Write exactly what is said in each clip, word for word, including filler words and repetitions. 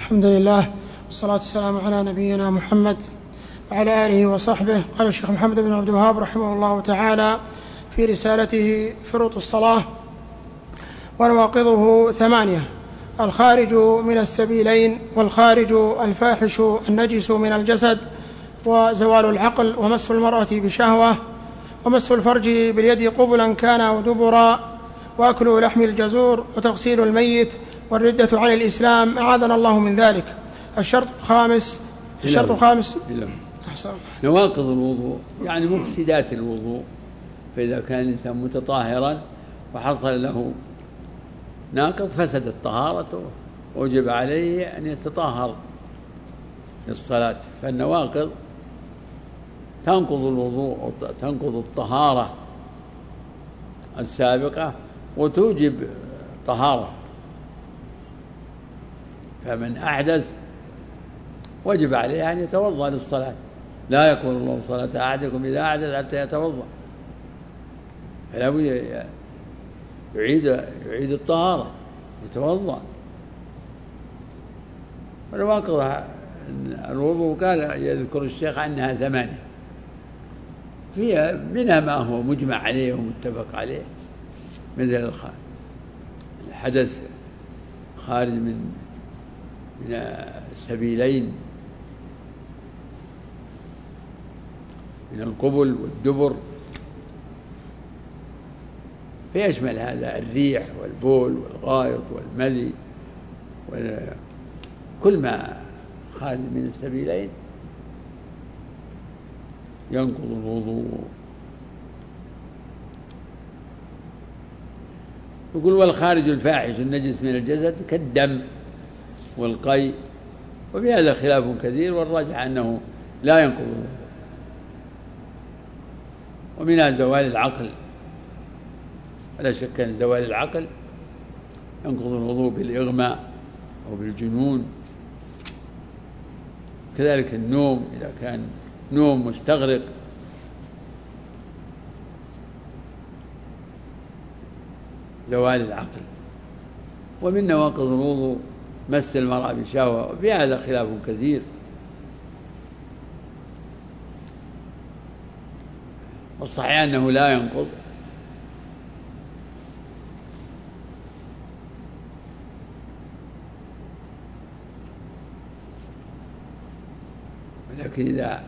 الحمد لله والصلاة والسلام على نبينا محمد وعلى آله وصحبه. قال الشيخ محمد بن عبد الوهاب رحمه الله تعالى في رسالته شروط الصلاة: ونواقضه ثمانية: الخارج من السبيلين، والخارج الفاحش النجس من الجسد، وزوال العقل، ومس المرأة بشهوة، ومس الفرج باليد قبلا كان أو دبرا، وأكل لحم الجزور، وتغسيل الميت، والردة عن الإسلام أعاذنا الله من ذلك. الشرط الخامس الشرط الخامس نواقض الوضوء يعني مفسدات الوضوء، فإذا كان الإنسان متطهرا وحصل له ناقض فسدت طهارته وجب عليه أن يتطهر للصلاة. فالنواقض تنقض الوضوء وتنقض الطهارة السابقة وتوجب طهارة. فمن أحدث وجب عليه أن يتوضأ للصلاة، لا يقول الله صلاة أحدكم إذا أحدث حتى يتوضأ، فلا يعيد يعيد الطهارة يتوضأ. ونواقض الوضوء قال يذكر الشيخ عنها ثمانية، فيها منها ما هو مجمع عليه ومتفق عليه، مثل الحدث خارج من من السبيلين من القبل والدبر، فيشمل هذا الريح والبول والغائط والملي وكل ما خارج من السبيلين ينقض الوضوء. يقول: والخارج الفاحش النجس من الجسد كالدم والقيء، وفي هذا خلاف كثير، والراجح أنه لا ينقض الوضوء. ومنها زوال العقل، ولا شك أن زوال العقل ينقض الوضوء بالإغماء أو بالجنون. كذلك النوم، إذا كان نوم مستغرق زوال العقل. ومن نواقض الوضوء مس المرأة بشهوة، وفي هذا خلاف كثير، والصحيح أنه لا ينقض، ولكن إذا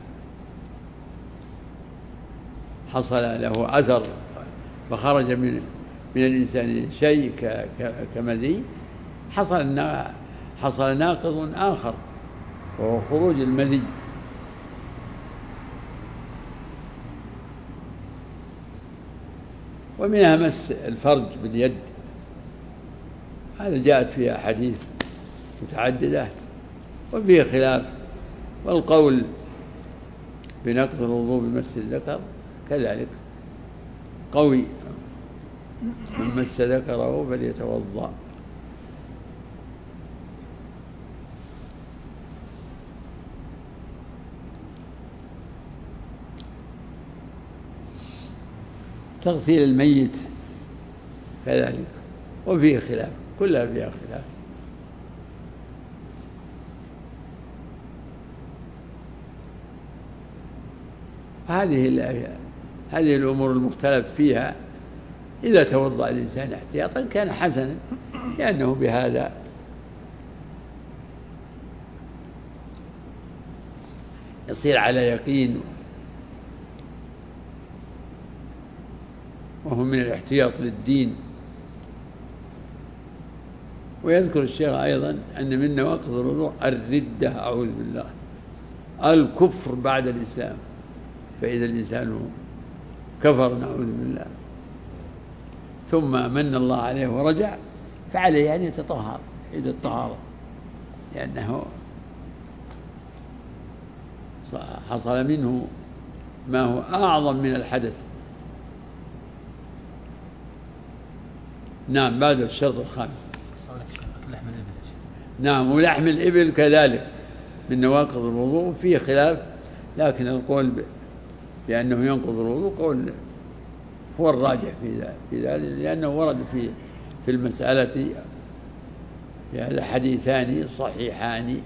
حصل له أثر فخرج من من الإنسان شيء كمذي، حصل حصل ناقض آخر وهو خروج المذي. ومنها مس الفرج باليد، هذا جاءت فيها حديث متعددة وفيه خلاف. والقول بنقض الوضوء بمس الذكر كذلك قوي، من مس ذكره فليتوضأ. تغسيل الميت كذلك وفيه خلاف، كلها فيها خلاف. هذه هذه الأمور المختلف فيها إذا توضأ الإنسان احتياطا كان حسنا، لأنه بهذا يصير على يقين، وهو من الاحتياط للدين. ويذكر الشيخ أيضا أن من نواقض الوضوء الردة، أعوذ بالله، الكفر بعد الإسلام، فإذا الإنسان كفر نعوذ بالله ثم من الله عليه ورجع فعليه أن يتطهر عيد الطهارة، لأنه حصل منه ما هو أعظم من الحدث. نعم. بعد الشرط الخامس نعم. ولحم الإبل كذلك من نواقض الوضوء، فيه خلاف، لكن القول بأنه ينقض الوضوء قول هو الراجح في ذلك، لأنه ورد في في المسألة في هذا حديثان صحيحان.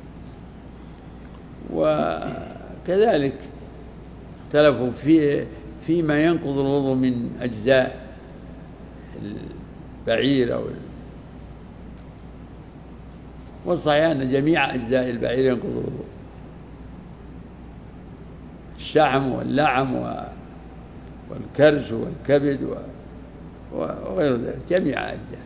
وكذلك اختلفوا في فيما ينقض الوضوء من أجزاء البعير أو والصحيح أن جميع أجزاء البعير ينقض الوضوء، الشحم واللعم والكرش والكبد وغير ذلك، جميع أجزاء.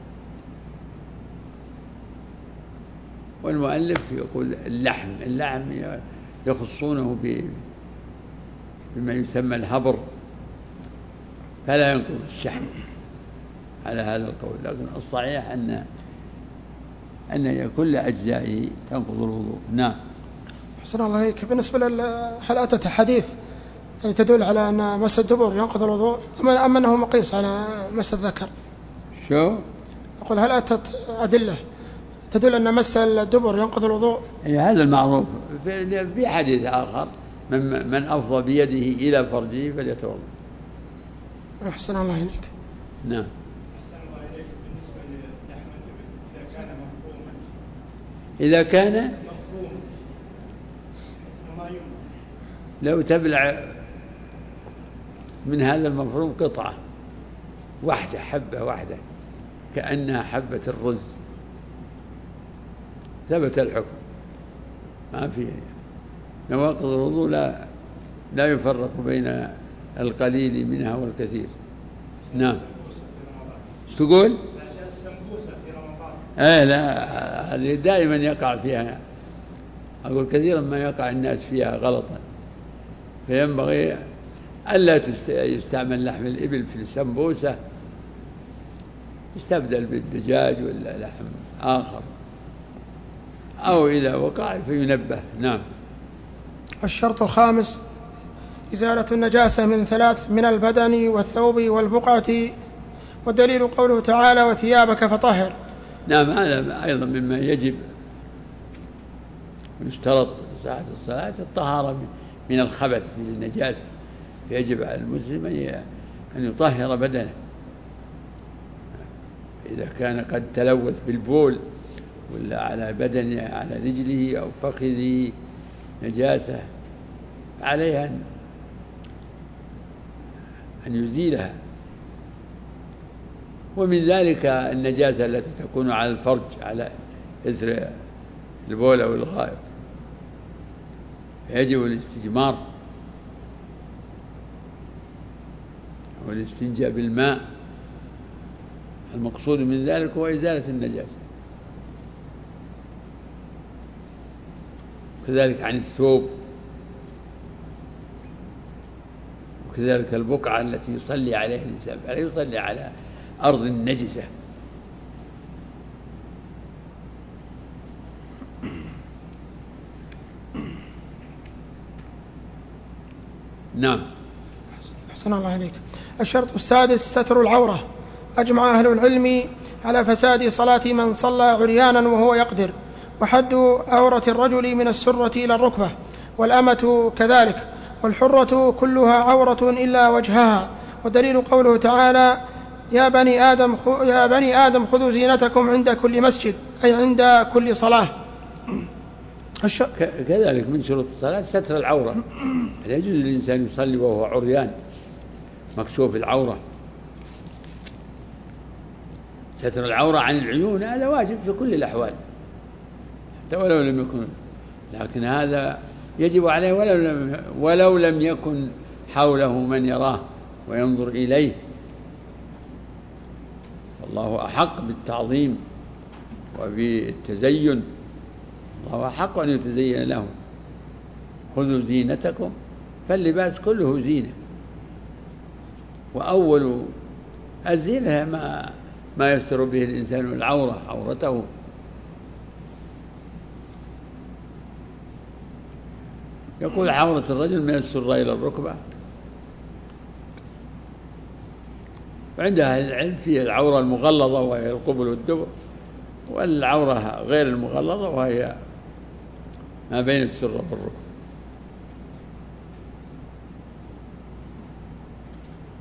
والمؤلف يقول اللحم اللحم يخصونه بما يسمى الهبر، فلا ينقض الشحم على هذا القول. لكن الصحيح أن أن كل أجزائه تنقض الوضوء. نعم. حسن الله عليك. بالنسبة ل هل أتت حديث يعني تدل على أن مس الدبر ينقض الوضوء أم أنه مقيس على مس الذكر؟ شو؟ أقول هل أتت أدلة تدل أن مس الدبر ينقض الوضوء؟ أي هذا المعروف. في حديث آخر من من أفضى بيده إلى فرجه فليتوضأ. أحسن الله إليك. نعم. أحسن الله إليك. بالنسبة للحم الإبل إذا كان مفروما إذا كان مفروم وما يمنع لو تبلع من هذا المفروم قطعة واحدة، حبة واحدة كأنها حبة الرز، ثبت الحكم، ما في نواقض الوضوء لا لا يفرق بين القليل منها والكثير. نعم. تقول السمبوسة في رمضان؟ ايه لا، هذه دائما يقع فيها، أقول كثيرا ما يقع الناس فيها غلطا، فينبغي ألا يستعمل لحم الإبل في السمبوسة، يستبدل بالدجاج ولا لحم آخر، أو إذا وقع فينبه. نعم. الشرط الخامس إزالة النجاسة من ثلاث: من البدن والثوب والبقعة، والدليل قوله تعالى وثيابك فطهر. نعم، هذا أيضا مما يجب يشترط ساعة الصلاة الطهارة من الخبث من النجاسة، فيجب على المسلم أن يطهر بدنه. إذا كان قد تلوث بالبول ولا على بدنه على رجله أو فخذه نجاسة عليها أن يزيلها. ومن ذلك النجاسة التي تكون على الفرج على إثر البول أو الغائط، يجب الاستجمار والاستنجاء بالماء، المقصود من ذلك هو إزالة النجاسة. كذلك عن الثوب، وكذلك البقعة التي يصلي عليها الإنسان، فلا يصلي على أرض نجسة. نعم. أحسن الله عليك. الشرط السادس ستر العورة. أجمع أهل العلم على فساد صلاة من صلى عريانا وهو يقدر، وحد عورة الرجل من السرة إلى الركبة، والأمة كذلك، والحرة كلها عورة إلا وجهها. ودليل قوله تعالى يا بني آدم يا بني آدم خذوا زينتكم عند كل مسجد، أي عند كل صلاة. كذلك من شروط الصلاة ستر العورة، لا يجوز للإنسان يصلي وهو عريان مكشوف العورة. ستر العورة عن العيون هذا واجب في كل الأحوال حتى ولو لم يكن، لكن هذا يجب عليه ولو لم, ولو لم يكن حوله من يراه وينظر إليه. الله أحق بالتعظيم وبالتزين، الله أحق أن يتزين له. خذوا زينتكم، فاللباس كله زينة، وأول الزينة ما ما يستر به الإنسان العورة عورته. يقول عورة الرجل من السرة إلى الركبة، وعندها العلم في العورة المغلظة وهي القبل والدبر، والعورة غير المغلظة وهي ما بين السرة والركبة.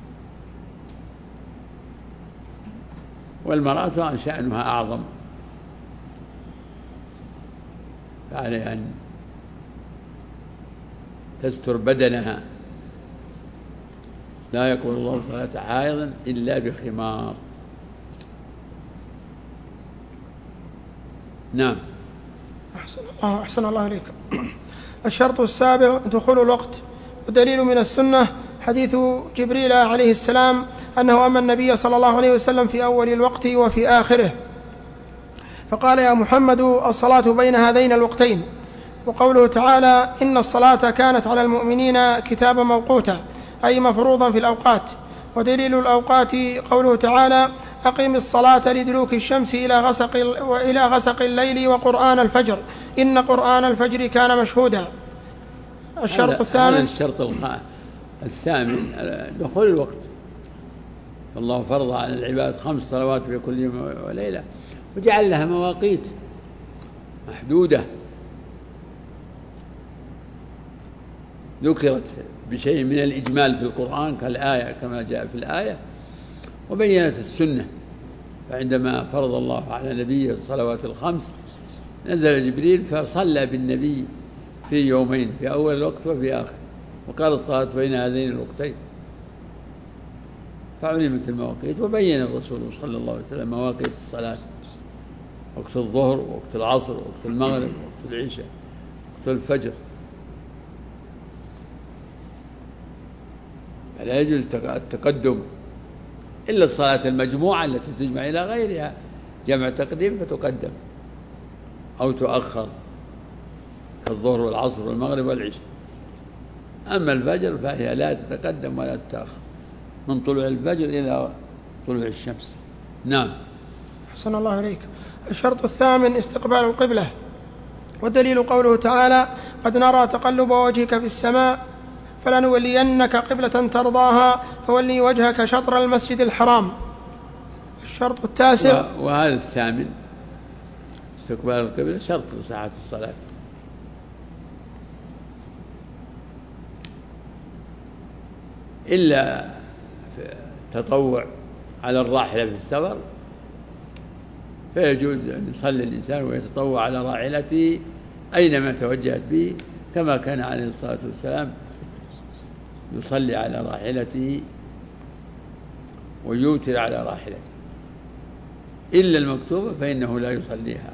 والمرأة شأنها أعظم، فعليه أن تستر بدنها. لا يقبل الله صلاة حائض إلا بخمار. نعم. أحسن الله, أحسن الله إليك. الشرط السابع دخول الوقت. ودليل من السنة حديث جبريل عليه السلام أنه أمر النبي صلى الله عليه وسلم في أول الوقت وفي آخره فقال: يا محمد الصلاة بين هذين الوقتين. وقوله تعالى: إن الصلاة كانت على المؤمنين كتابا موقوتا، أي مفروضا في الأوقات. ودليل الأوقات قوله تعالى: أقم الصلاة لدلوك الشمس إلى غسق, وإلى غسق الليل وقرآن الفجر إن قرآن الفجر كان مشهودا. الشرط الثامن هذا الشرط الثامن دخول الوقت. الله فرض على العباد خمس صلوات في كل يوم وليلة وجعل لها مواقيت محدودة ذكرت بشيء من الإجمال في القرآن كالآية كما جاء في الآية، وبينت السنة. فعندما فرض الله على نبيه الصلوات الخمس نزل جبريل فصلى بالنبي في يومين، في أول الوقت وفي آخر، وقال الصلاة بين هذين الوقتين، فعلمت المواقيت. وبين الرسول صلى الله عليه وسلم مواقيت الصلاة: وقت الظهر، وقت العصر، وقت المغرب، وقت العشاء، وقت الفجر. فلا يجوز التقدم إلا الصلاة المجموعة التي تجمع إلى غيرها، جمع تقديم فتقدم أو تؤخر كالظهر والعصر والمغرب والعشاء. أما الفجر فهي لا تتقدم ولا تتأخر من طلوع الفجر إلى طلوع الشمس. نعم. أحسن الله إليك. الشرط الثامن استقبال القبلة. والدليل قوله تعالى: قد نرى تقلب وجهك في السماء فلنولينك قبلة ترضاها فولي وجهك شطر المسجد الحرام. الشرط التاسع وهذا الثامن استقبال القبلة شرط لصحة الصلاة، إلا تطوع على الراحلة في السفر فيجوز أن يصلي الإنسان ويتطوع على راحلته أينما توجهت به، كما كان عليه الصلاة والسلام يصلي على راحلته ويوتر على راحلته، إلا المكتوبة فإنه لا يصليها.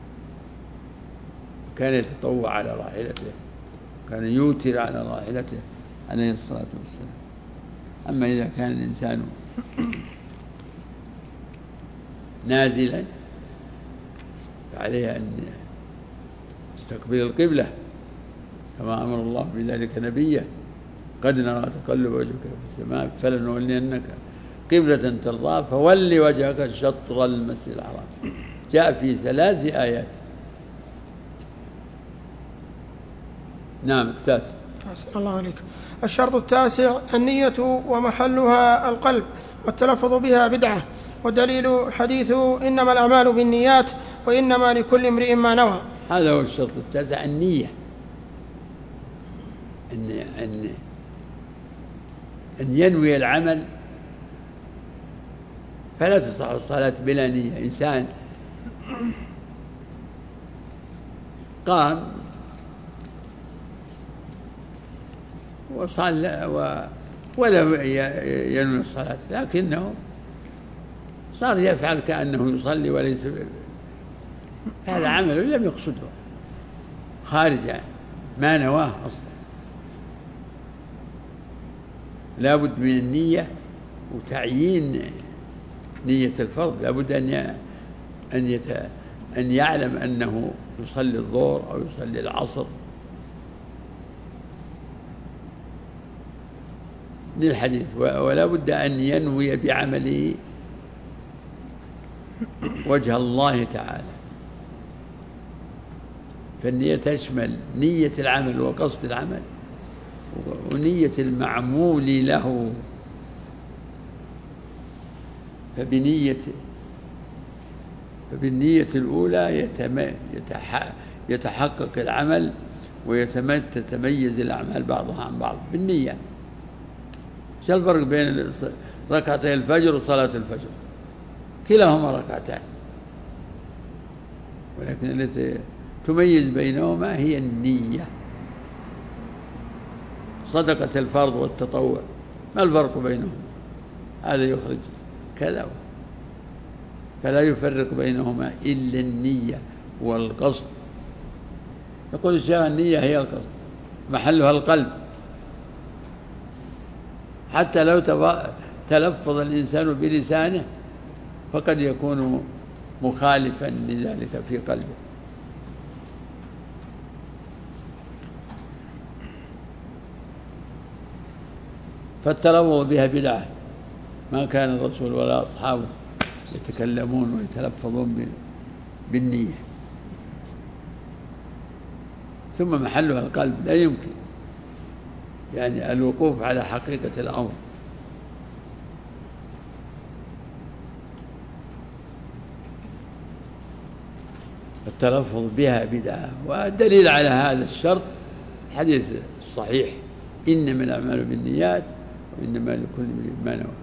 كان يتطوع على راحلته، كان يوتر على راحلته عليه الصلاة والسلام. أما إذا كان الإنسان نازلا فعليه أن يستقبل القبلة كما أمر الله بذلك نبيه: قد نرى تقلب وجهك في السماء فلنولينك قبلة ترضاها فولي وجهك شطر المسجد الحرام. جاء في ثلاث آيات. نعم. التاسع. أحسن الله عليك. الشرط التاسع النية ومحلها القلب، والتلفظ بها بدعة. والدليل حديث إنما الأعمال بالنيات وإنما لكل امرئ ما نوى. هذا هو الشرط التاسع، النية. أن أن أن ينوي العمل، فلا تصح الصلاة بلا نية. إنسان قام وصلى ولم ينوي الصلاة، لكنه صار يفعل كأنه يصلي وليس، هذا عمل لم يقصده، خارج ما نواه أصلا. لا بد من النية وتعيين نية الفرض. لا بد أن أن يت... أن يعلم أنه يصلي الظهر أو يصلي العصر للحديث، ولا بد أن ينوي بعمله وجه الله تعالى. فالنية تشمل نية العمل وقصد العمل ونية المعمول له. فبنية فبالنية الأولى يتحقق العمل ويتميز الأعمال بعضها عن بعض بالنية. شو الفرق بين ركعتي الفجر وصلاة الفجر؟ كلاهما ركعتان، ولكن التي تميز بينهما هي النية. صدقة الفرض والتطوع ما الفرق بينهما؟ هذا يخرج كذا، فلا يفرق بينهما إلا النية والقصد. يقول الشيخ النية هي القصد، محلها القلب. حتى لو تلفظ الإنسان بلسانه فقد يكون مخالفا لذلك في قلبه. فالتلفظ بها بدعة، ما كان الرسول ولا أصحابه يتكلمون ويتلفظون بالنية. ثم محلها القلب، لا يمكن يعني الوقوف على حقيقة الأمر. التلفظ بها بدعة. والدليل على هذا الشرط الحديث الصحيح: إنما الأعمال بالنيات وإنما لكل امرئ ما نوى.